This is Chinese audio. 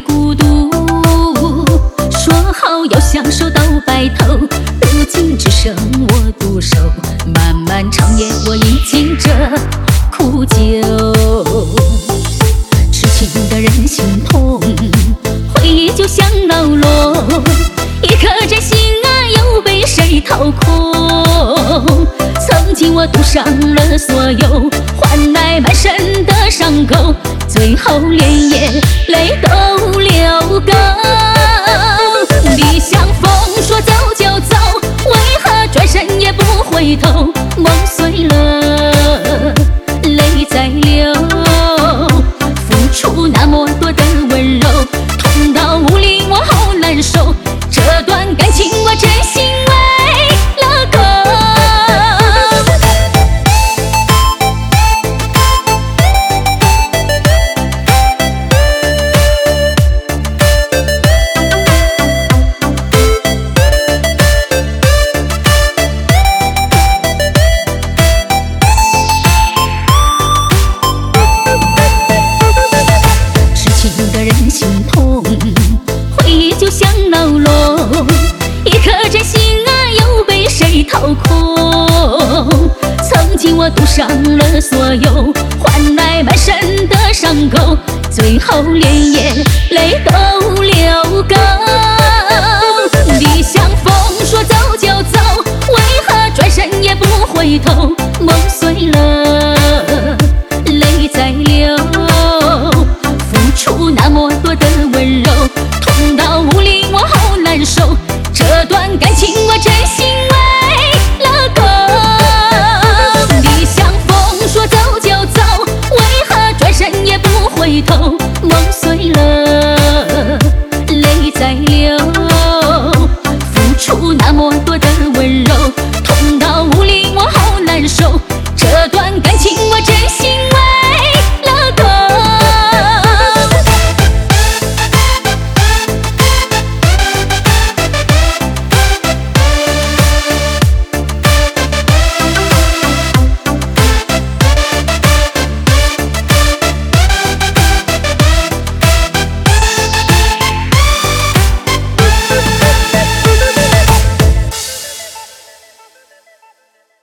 孤独。说好要相守到白头，如今只剩我独守。漫漫长夜，我饮尽这苦酒。痴情的人心痛，回忆就像牢笼，一颗真心啊，又被谁掏空？曾经我赌上了所有，换来满身的伤口，最后连眼泪都流够。理想风说走就走，为何转身也不回头？梦碎了，泪在流，付出那么多的温柔，痛到无力，我好难受。这段感情我真心为了狗。心痛，回忆就像牢笼，一颗真心啊，又被谁掏空？曾经我赌上了所有，换来满身的伤口，最后连眼泪都流够。理想风说走就走，为何转身也不回头？梦碎了，泪在流，付出那么多的温柔，痛到无力，我好难受。这段感情我真心